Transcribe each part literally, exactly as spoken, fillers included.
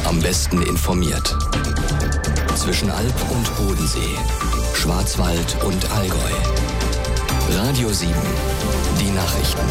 am besten informiert. Zwischen Alp und Bodensee, Schwarzwald und Allgäu. Radio sieben, die Nachrichten.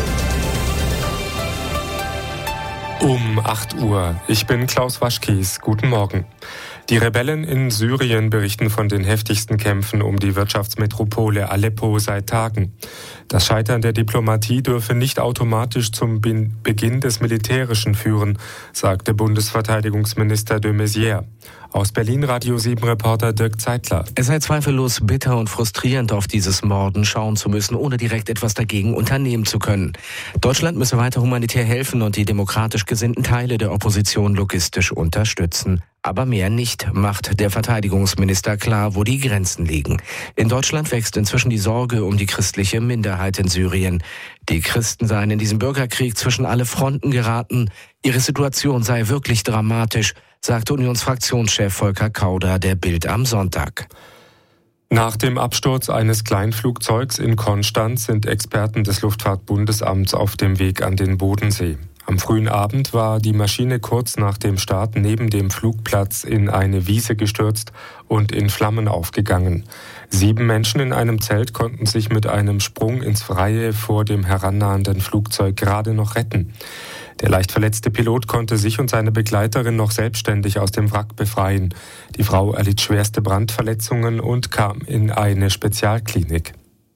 Um acht Uhr. Ich bin Klaus Waschkies. Guten Morgen. Die Rebellen in Syrien berichten von den heftigsten Kämpfen um die Wirtschaftsmetropole Aleppo seit Tagen. Das Scheitern der Diplomatie dürfe nicht automatisch zum Beginn des Militärischen führen, sagte Bundesverteidigungsminister de Maizière. Aus Berlin Radio sieben Reporter Dirk Zeitler. Es sei zweifellos bitter und frustrierend, auf dieses Morden schauen zu müssen, ohne direkt etwas dagegen unternehmen zu können. Deutschland müsse weiter humanitär helfen und die demokratisch gesinnten Teile der Opposition logistisch unterstützen. Aber mehr nicht, macht der Verteidigungsminister klar, wo die Grenzen liegen. In Deutschland wächst inzwischen die Sorge um die christliche Minderheit in Syrien. Die Christen seien in diesem Bürgerkrieg zwischen alle Fronten geraten. Ihre Situation sei wirklich dramatisch, sagte Unionsfraktionschef Volker Kauder der Bild am Sonntag. Nach dem Absturz eines Kleinflugzeugs in Konstanz sind Experten des Luftfahrtbundesamts auf dem Weg an den Bodensee. Am frühen Abend war die Maschine kurz nach dem Start neben dem Flugplatz in eine Wiese gestürzt und in Flammen aufgegangen. Sieben Menschen in einem Zelt konnten sich mit einem Sprung ins Freie vor dem herannahenden Flugzeug gerade noch retten. Der leicht verletzte Pilot konnte sich und seine Begleiterin noch selbstständig aus dem Wrack befreien. Die Frau erlitt schwerste Brandverletzungen und kam in eine Spezialklinik.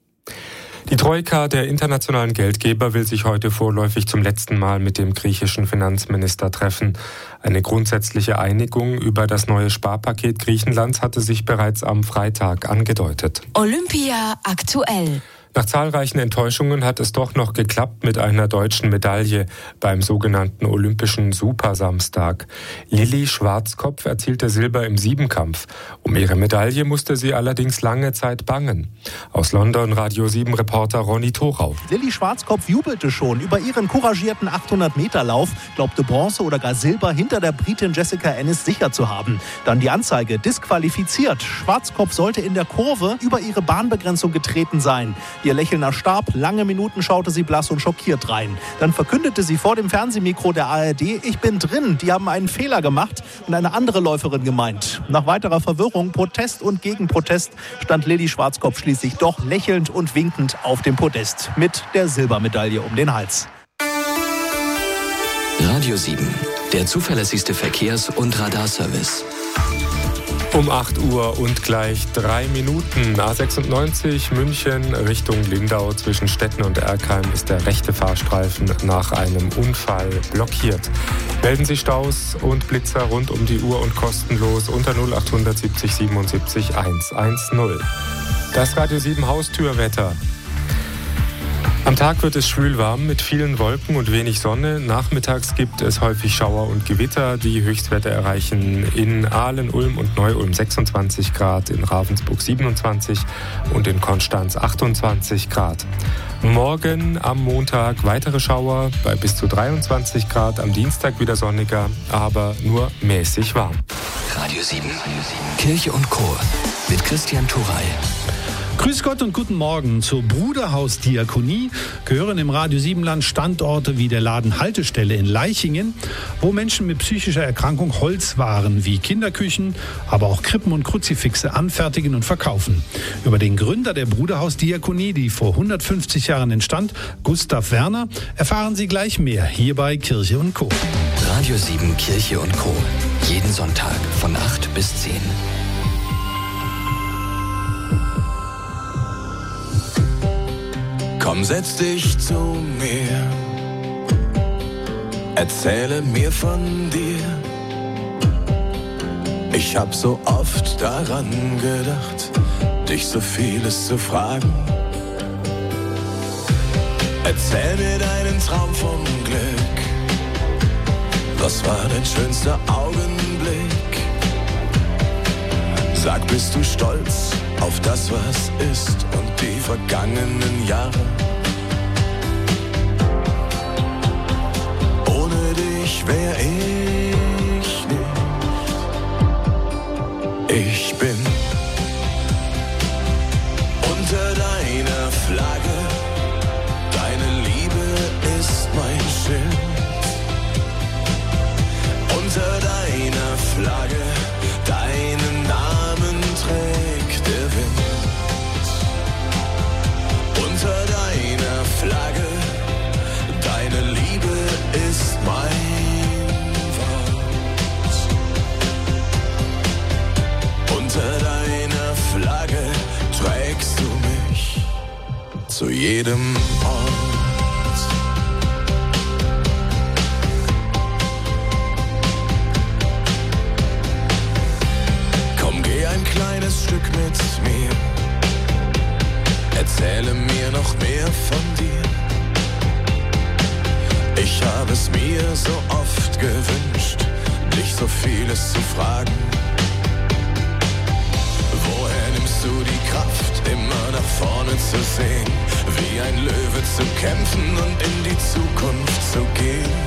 Die Troika der internationalen Geldgeber will sich heute vorläufig zum letzten Mal mit dem griechischen Finanzminister treffen. Eine grundsätzliche Einigung über das neue Sparpaket Griechenlands hatte sich bereits am Freitag angedeutet. Olympia aktuell. Nach zahlreichen Enttäuschungen hat es doch noch geklappt mit einer deutschen Medaille beim sogenannten Olympischen Supersamstag. Lilli Schwarzkopf erzielte Silber im Siebenkampf. Um ihre Medaille musste sie allerdings lange Zeit bangen. Aus London Radio sieben Reporter Ronny Thorau. Lilli Schwarzkopf jubelte schon über ihren couragierten achthundert Meter Lauf, glaubte Bronze oder gar Silber hinter der Britin Jessica Ennis sicher zu haben. Dann die Anzeige, disqualifiziert. Schwarzkopf sollte in der Kurve über ihre Bahnbegrenzung getreten sein. Ihr Lächeln erstarb, lange Minuten schaute sie blass und schockiert rein. Dann verkündete sie vor dem Fernsehmikro der A R D, ich bin drin, die haben einen Fehler gemacht und eine andere Läuferin gemeint. Nach weiterer Verwirrung, Protest und Gegenprotest stand Lilli Schwarzkopf schließlich doch lächelnd und winkend auf dem Podest mit der Silbermedaille um den Hals. Radio sieben, der zuverlässigste Verkehrs- und Radarservice. Um acht Uhr und gleich drei Minuten. A sechsundneunzig München Richtung Lindau zwischen Stetten und Erkheim ist der rechte Fahrstreifen nach einem Unfall blockiert. Melden Sie Staus und Blitzer rund um die Uhr und kostenlos unter null acht siebzig siebenundsiebzig hundertzehn. Das Radio sieben Haustürwetter. Am Tag wird es schwül warm mit vielen Wolken und wenig Sonne. Nachmittags gibt es häufig Schauer und Gewitter. Die Höchstwerte erreichen in Aalen, Ulm und Neu-Ulm sechsundzwanzig Grad, in Ravensburg siebenundzwanzig und in Konstanz achtundzwanzig Grad. Morgen am Montag weitere Schauer bei bis zu dreiundzwanzig Grad. Am Dienstag wieder sonniger, aber nur mäßig warm. Radio sieben, Kirche und Chor mit Christian Thuray. Grüß Gott und guten Morgen. Zur Bruderhausdiakonie gehören im Radio sieben Land Standorte wie der Laden Haltestelle in Leichingen, wo Menschen mit psychischer Erkrankung Holzwaren wie Kinderküchen, aber auch Krippen und Kruzifixe anfertigen und verkaufen. Über den Gründer der Bruderhausdiakonie, die vor hundertfünfzig Jahren entstand, Gustav Werner, erfahren Sie gleich mehr hier bei Kirche und Co. Radio sieben Kirche und Co. Jeden Sonntag von acht bis zehn. Komm, setz dich zu mir, erzähle mir von dir. Ich hab so oft daran gedacht, dich so vieles zu fragen. Erzähl mir deinen Traum vom Glück. Was war dein schönster Augenblick? Sag, bist du stolz auf das, was ist und die vergangenen Jahre? Ohne dich wär ich nicht. Ich bin unter deiner Flagge. Deine Liebe ist mein Schild. Unter deiner es mir so oft gewünscht, dich so vieles zu fragen. Woher nimmst du die Kraft, immer nach vorne zu sehen, wie ein Löwe zu kämpfen und in die Zukunft zu gehen?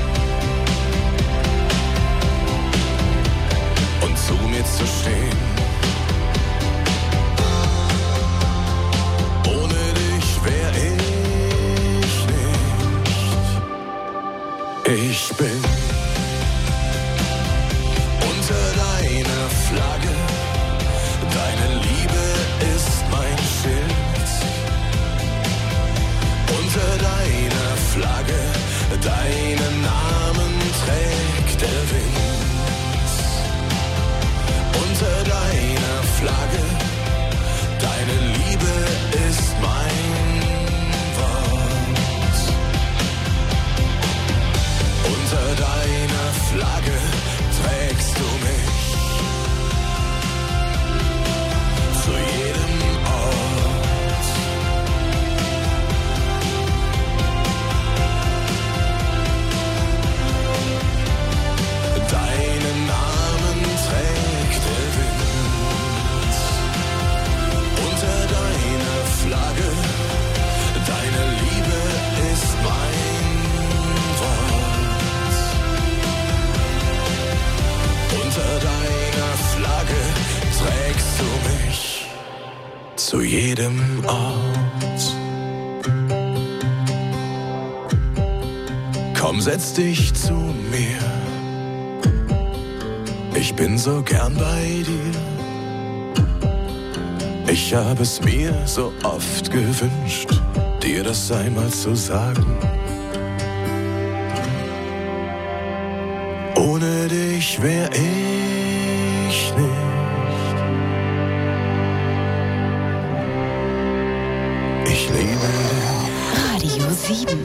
Und zu mir zu stehen. Ohne dich wär ich nicht. Ich bin unter deiner Flagge. Deine Liebe ist mein Schild. Unter deiner Flagge, deinen Namen trägt der Wind. Unter deiner Flagge, deine Liebe ist mein Wort. Unter deiner Flagge trägst du mich zu jedem Ort. Deinen Namen trägt der Wind. Unter deiner Flagge, deine Liebe ist mein Wort. Unter deiner Flagge trägst du mich zu jedem Ort. Komm, setz dich zu mir. Ich bin so gern bei dir. Ich habe es mir so oft gewünscht, dir das einmal zu sagen. Ohne dich wär ich nicht. Ich liebe dich. Radio sieben.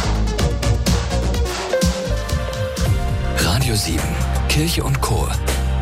Kirche und Chor.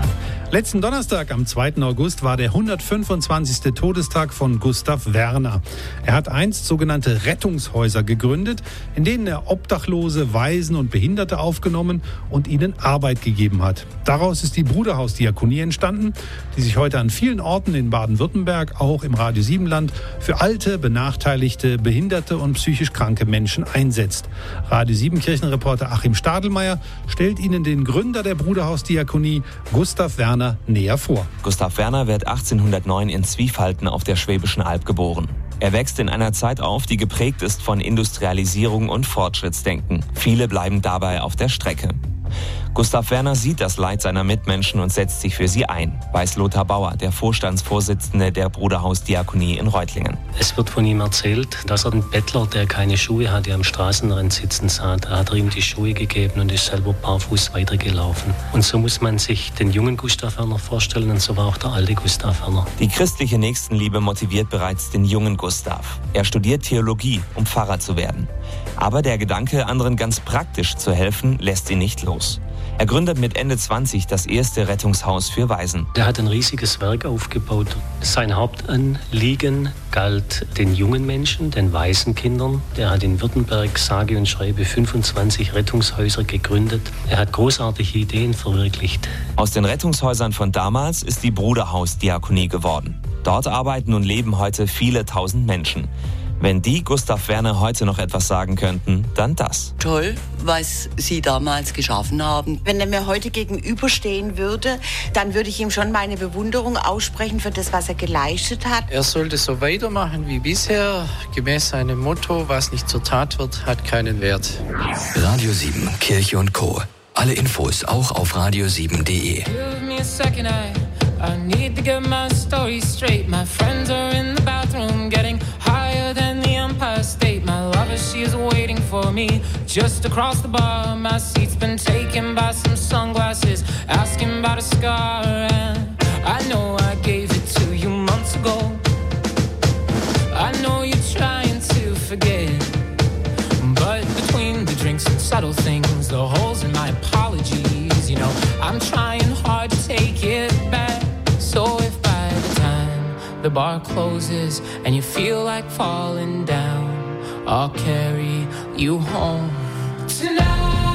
Letzten Donnerstag, am zweiten August, war der hundertfünfundzwanzigste Todestag von Gustav Werner. Er hat einst sogenannte Rettungshäuser gegründet, in denen er Obdachlose, Waisen und Behinderte aufgenommen und ihnen Arbeit gegeben hat. Daraus ist die Bruderhausdiakonie entstanden, die sich heute an vielen Orten in Baden-Württemberg, auch im Radio Siebenland, für alte, benachteiligte, behinderte und psychisch kranke Menschen einsetzt. Radio sieben Kirchenreporter Achim Stadelmeier stellt Ihnen den Gründer der Bruderhausdiakonie, Gustav Werner, näher vor. Gustav Werner wird achtzehnhundertneun in Zwiefalten auf der Schwäbischen Alb geboren. Er wächst in einer Zeit auf, die geprägt ist von Industrialisierung und Fortschrittsdenken. Viele bleiben dabei auf der Strecke. Gustav Werner sieht das Leid seiner Mitmenschen und setzt sich für sie ein, weiß Lothar Bauer, der Vorstandsvorsitzende der Bruderhausdiakonie in Reutlingen. Es wird von ihm erzählt, dass er den Bettler, der keine Schuhe hatte, am Straßenrand sitzen sah. Da hat er ihm die Schuhe gegeben und ist selber barfuß weitergelaufen. Und so muss man sich den jungen Gustav Werner vorstellen und so war auch der alte Gustav Werner. Die christliche Nächstenliebe motiviert bereits den jungen Gustav. Er studiert Theologie, um Pfarrer zu werden. Aber der Gedanke, anderen ganz praktisch zu helfen, lässt ihn nicht los. Er gründet mit Ende zwanzig das erste Rettungshaus für Waisen. Er hat ein riesiges Werk aufgebaut. Sein Hauptanliegen galt den jungen Menschen, den Waisenkindern. Er hat in Württemberg sage und schreibe fünfundzwanzig Rettungshäuser gegründet. Er hat großartige Ideen verwirklicht. Aus den Rettungshäusern von damals ist die Bruderhausdiakonie geworden. Dort arbeiten und leben heute viele tausend Menschen. Wenn die Gustav Werner heute noch etwas sagen könnten, dann das. Toll, was Sie damals geschaffen haben. Wenn er mir heute gegenüberstehen würde, dann würde ich ihm schon meine Bewunderung aussprechen für das, was er geleistet hat. Er sollte so weitermachen wie bisher, gemäß seinem Motto, was nicht zur Tat wird, hat keinen Wert. Radio sieben, Kirche und Co. Alle Infos auch auf radio sieben punkt de. I need to get my story straight. My friends are in the bathroom getting higher than the Empire State. My lover, she is waiting for me just across the bar. My seat's been taken by some sunglasses, asking about a scar. And I know I gave it to you months ago. I know you're trying to forget, but between the drinks and subtle things, the holes in my apologies, you know, I'm trying hard to take it back. So if by the time the bar closes and you feel like falling down, I'll carry you home tonight.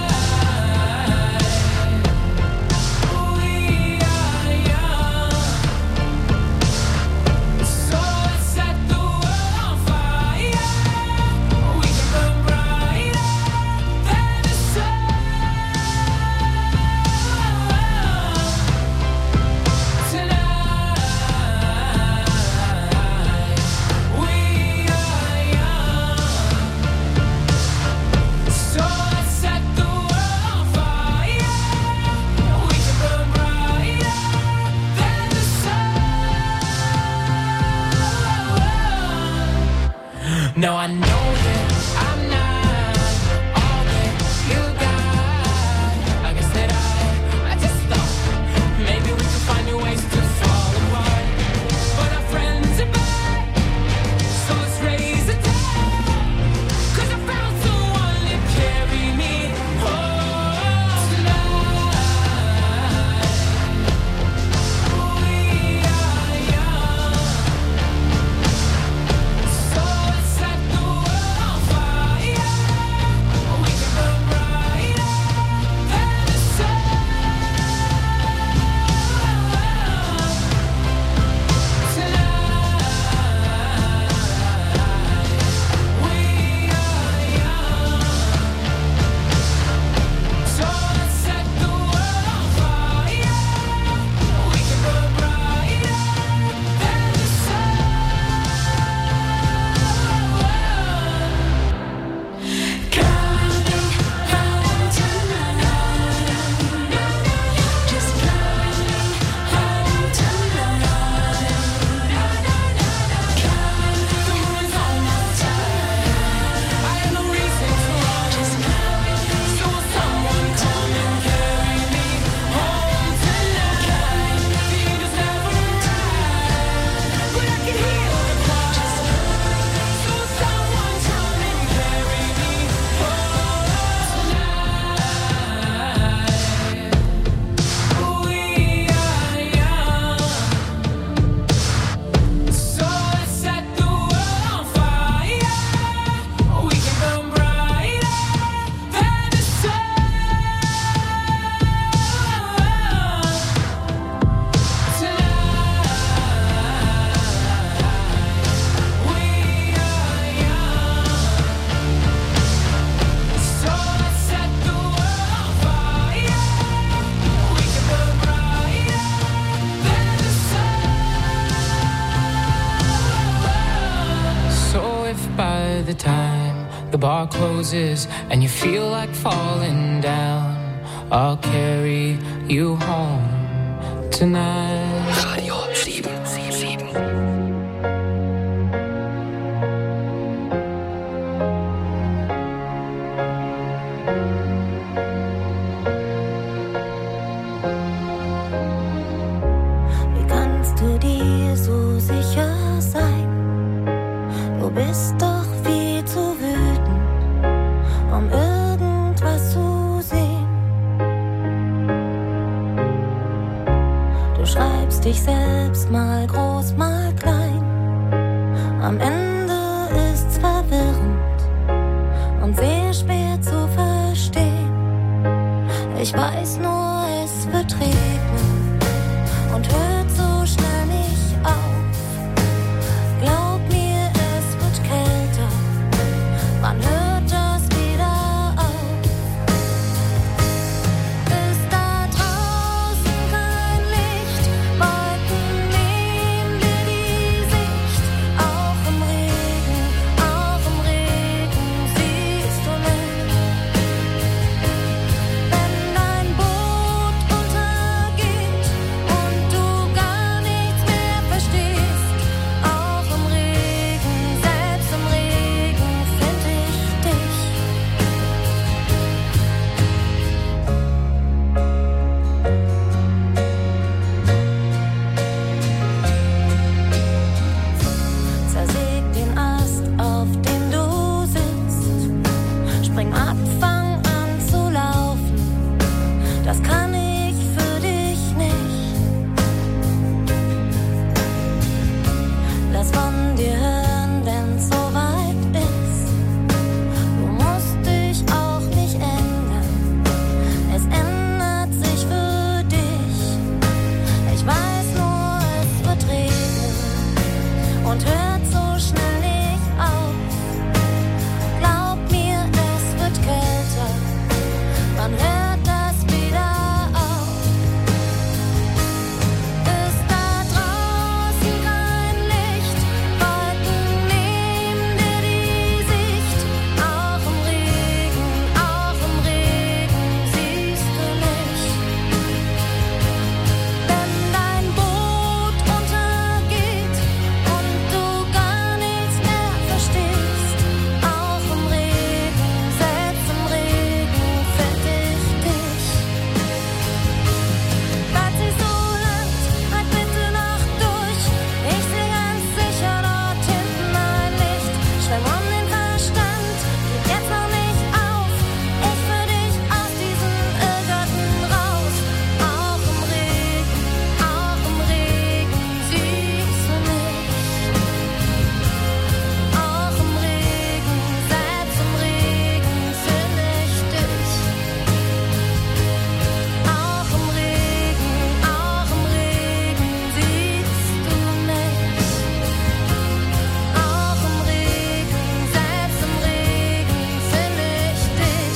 No, I know that I'm not all that you got. I guess that I, I just thought maybe we could find new ways to fall apart. But our friends are back, so let's raise a toast. 'Cause I found someone to carry me home tonight. We are young, so let's set the world bar closes and you feel like falling down, I'll carry you home tonight. Radio sieben sieben sieben. Wie kannst du dir so sicher sein? Du bist doch viel zu wütend, um irgendwas zu sehen. Du schreibst dich selbst mal groß, mal klein. Am Ende ist's verwirrend und sehr schwer zu verstehen. Ich weiß nur, es wird regnen und hört so schnell nicht auf. Glaub mir, es wird kälter, wann hört das wieder auf? Ist da draußen kein Licht, Wolken nehmen dir die Sicht. Auch im Regen, auch im Regen siehst du mich. Wenn dein Boot untergeht und du gar nichts mehr verstehst, auch im Regen, selbst im Regen find ich dich. Zersäg den Ast, auf dem du sitzt. Spring ab, fang an zu laufen. Das kann ich für dich nicht. Lass von dir hören, wenn's soweit ist. Du musst dich auch nicht ändern. Es ändert sich für dich. Ich weiß nur, es wird regnen und hört so schnell nicht auf. Glaub mir, es wird kälter, wann hört das wieder auf? Ist da draußen kein Licht, Wolken nehmen dir die Sicht. Auch im Regen, auch im Regen siehst du mich. Wenn dein Boot untergeht und du gar nichts mehr verstehst, auch im Regen, selbst im Regen find ich dich. Bleib sie so lang, halt bitte noch durch. Ich seh ganz sicher dort hinten ein Licht. Schwemm um den Verstand, gib jetzt noch nicht auf. Ich führ dich aus diesem Irrgarten raus. Auch im Regen, auch im Regen siehst du mich. Auch im Regen, selbst im Regen find ich dich. Auch im Regen, auch im Regen siehst du mich. Auch im Regen, selbst im Regen find ich dich.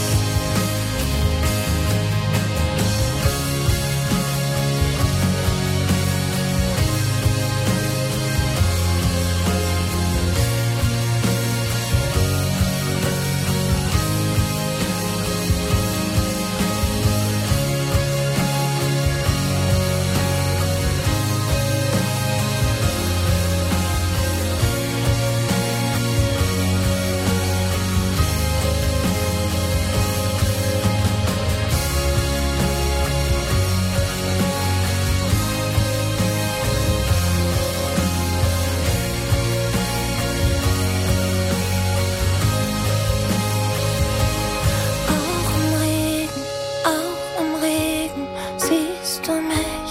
Auch im Regen, auch im Regen siehst du mich.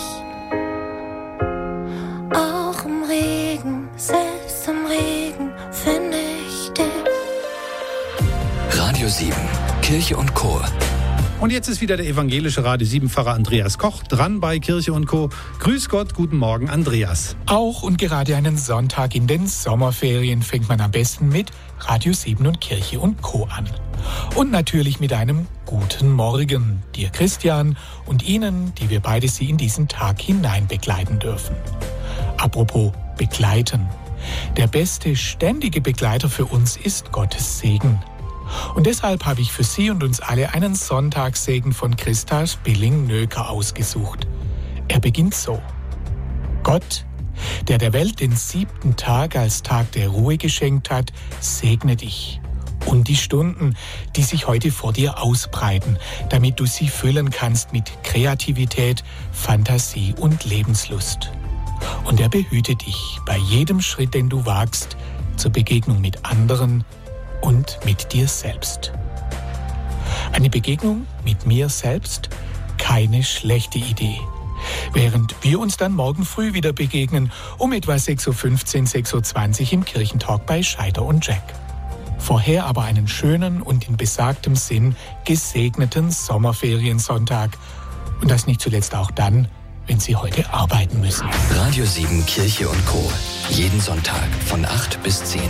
Auch im Regen, selbst im Regen find ich dich. Radio sieben, Kirche und Chor. Und jetzt ist wieder der evangelische Radio sieben Pfarrer Andreas Koch dran bei Kirche und Co. Grüß Gott, guten Morgen, Andreas. Auch und gerade einen Sonntag in den Sommerferien fängt man am besten mit Radio sieben und Kirche und Co. an. Und natürlich mit einem guten Morgen, dir Christian und Ihnen, die wir beide Sie in diesen Tag hinein begleiten dürfen. Apropos begleiten. Der beste ständige Begleiter für uns ist Gottes Segen. Und deshalb habe ich für Sie und uns alle einen Sonntagssegen von Christa Spilling-Nöker ausgesucht. Er beginnt so. Gott, der der Welt den siebten Tag als Tag der Ruhe geschenkt hat, segne dich und die Stunden, die sich heute vor dir ausbreiten, damit du sie füllen kannst mit Kreativität, Fantasie und Lebenslust. Und er behüte dich bei jedem Schritt, den du wagst, zur Begegnung mit anderen und mit dir selbst. Eine Begegnung mit mir selbst? Keine schlechte Idee. Während wir uns dann morgen früh wieder begegnen, um etwa sechs Uhr fünfzehn, sechs Uhr zwanzig im Kirchentalk bei Scheider und Jack. Vorher aber einen schönen und in besagtem Sinn gesegneten Sommerferiensonntag. Und das nicht zuletzt auch dann, wenn Sie heute arbeiten müssen. Radio sieben Kirche und Co. Jeden Sonntag von acht bis zehn.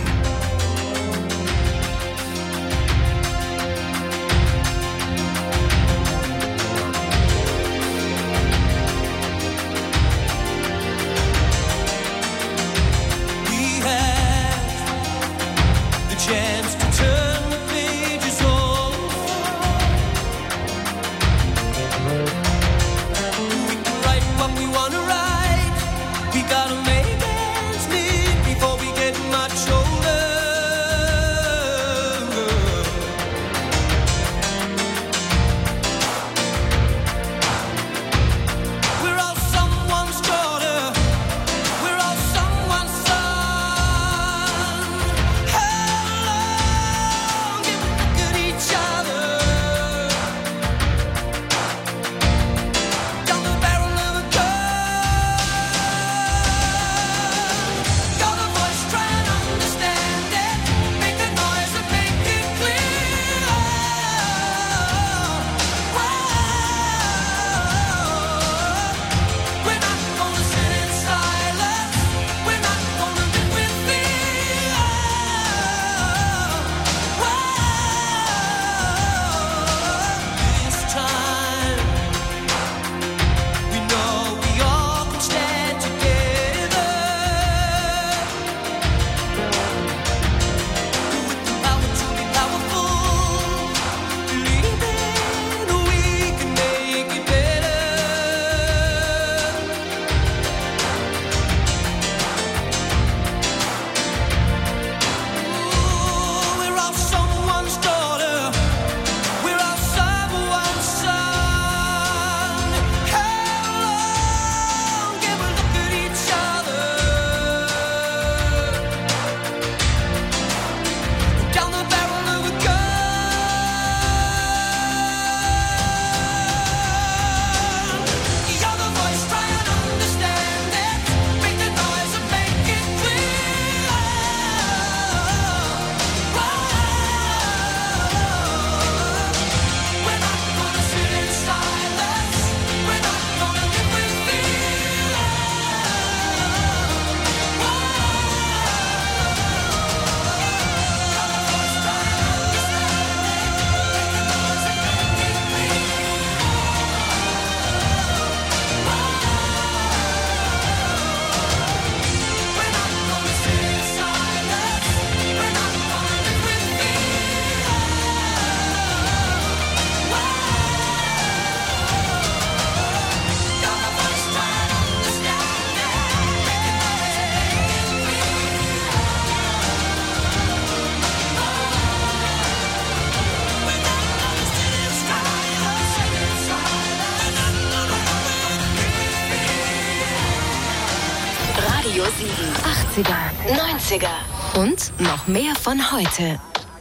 achtziger, neunziger und noch mehr von heute.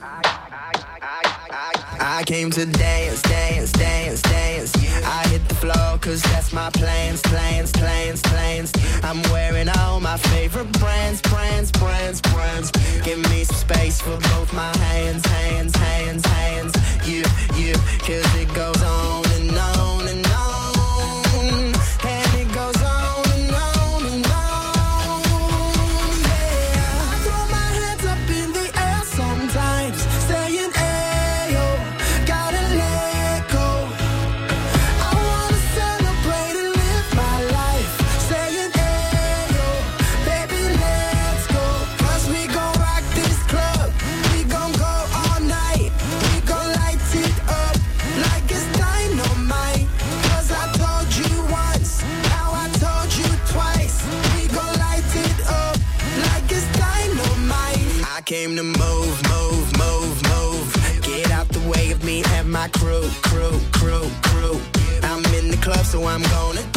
I came to dance, dance, dance, dance. I hit the floor cause that's my plans, plans, plans, plans. I'm wearing all my favorite brands, brands, brands, brands. Give me some space for both my hands, hands, hands, hands. You, you, cause it goes on and on and on. And it goes on and on and on. Yeah, I throw my hands up in the air sometimes, saying ayo, gotta let go. I wanna celebrate and live my life, saying ayo, baby let's go. Cause we gon' rock this club, we gon' go all night. crew, crew, crew, crew. I'm in the club, so I'm gonna